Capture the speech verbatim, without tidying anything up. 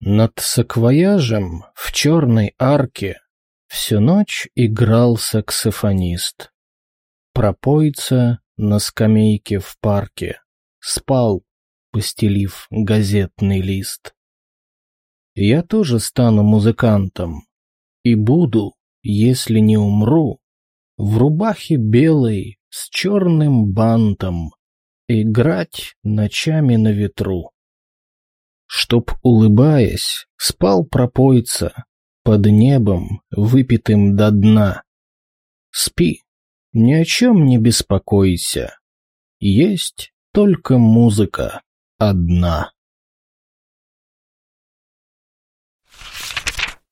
Над саквояжем в черной арке всю ночь играл саксофонист. Пропойца на скамейке в парке спал, постелив газетный лист. Я тоже стану музыкантом и буду, если не умру, в рубахе белой с черным бантом играть ночами на ветру. Чтоб, улыбаясь, спал пропойца под небом, выпитым до дна. Спи, ни о чем не беспокойся, есть только музыка одна.